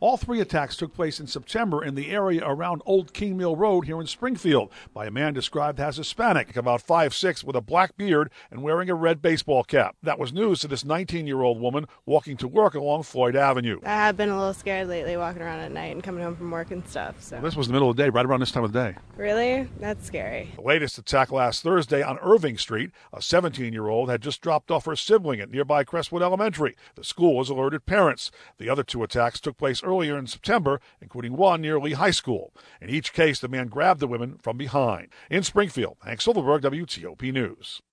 All three attacks took place in September in the area around Old King Mill Road here in Springfield by a man described as Hispanic, about 5'6", with a black beard and wearing a red baseball cap. That was news to this 19-year-old woman walking to work along Floyd Avenue. I have been a little scared lately walking around at night and coming home from work and stuff. So. Well, this was the middle of the day, right around this time of the day. Really? That's scary. The latest attack last Thursday on Irving Street. A 17-year-old had just dropped off her sibling at nearby Crestwood Elementary. The school has alerted parents. The other two attacks took place earlier in September, including one near Lee High School. In each case, the man grabbed the women from behind. In Springfield, Hank Silverberg, WTOP News.